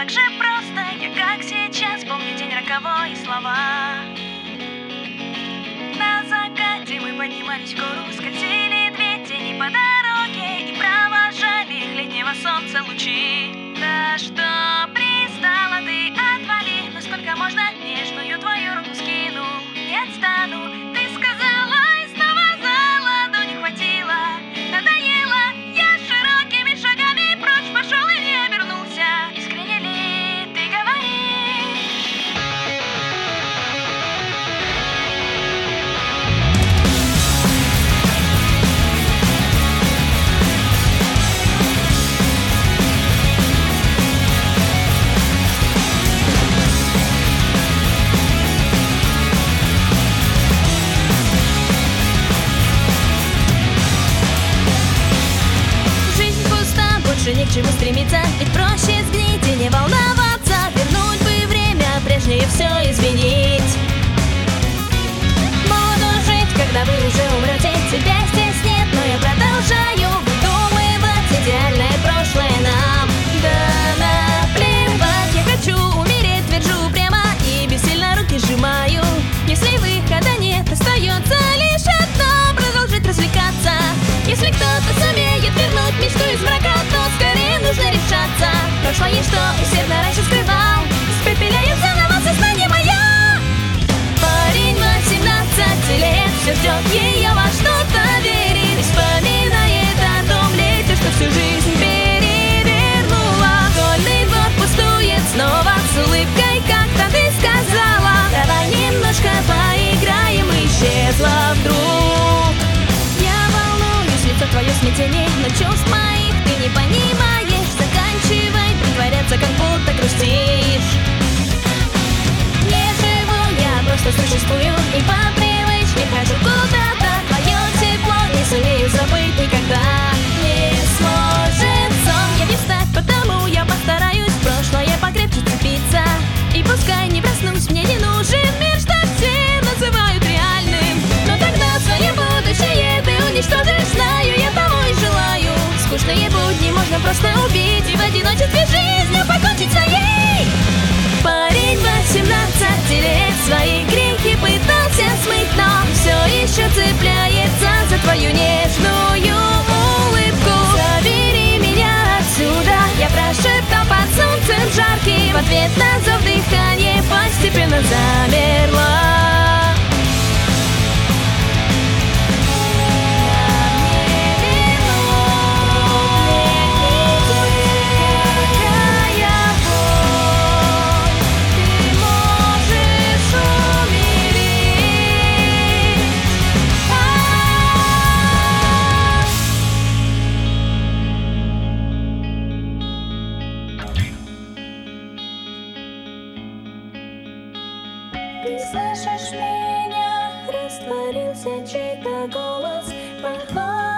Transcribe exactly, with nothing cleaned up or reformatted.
так же просто. Я как сейчас помню день роковой и слова. На закате мы поднимались в гору, скользили две тени по дороге и провожали их летнего солнца лучи. Да что пристала, ты отвали, но сколько можно, нежную твою руку скину. Не отстану, ты сказала, и снова за ладонь хватило. Надоело, я широкими шагами прочь пошел и не обернулся. Искренне ли ты говоришь? Больше ни к чему стремиться, ведь проще сгнить и не волноваться. Вернуть бы время прежнее, все изменить. Буду жить, когда вы уже умрете. Тебя здесь нет, но я продолжаю выдумывать идеальное прошлое нам. Да наплевать, я хочу умереть, твержу прямо и бессильно руки сжимаю. Если выхода нет, остается лишь одно — продолжить развлекаться. Если кто-то сумеет вернуть мечту из мрака, то скорее нужно решаться. Прошлое, что усердно раньше скрывал, испепеляет заново сознание мое. Парень восемнадцати лет все ждет ее во что-то верит, вспоминает о том лете, что всю жизнь перевернула. Школьный двор пустует снова с улыбкой, как-то ты сказала. Давай немножко поиграем, исчезла вдруг. Лицо твое смятение, но чувств моих ты не понимаешь. Заканчивай притворяться, как будто грустишь. Не живу, я просто существую и по привычке хожу куда-то. Твое тепло не сумею забыть никогда. Не сможет сон я не встать, потому я постараюсь в прошлое покрепче цепиться. И пускай не проснусь, мне не нужен мир, что все называют реальным. Но тогда свое будущее ты уничтожишь, знаю, я того и желаю. Скучные будни можно просто убить и в одиночестве жизнью покончить своей. Парень восемнадцати лет свои грехи пытался смыть, но все еще цепляется за твою нежную улыбку. Забери меня отсюда, я прошептал под солнцем жарким. В ответ на зов дыхание постепенно замерло. Ты слышишь меня? Растворился чей-то голос, похож.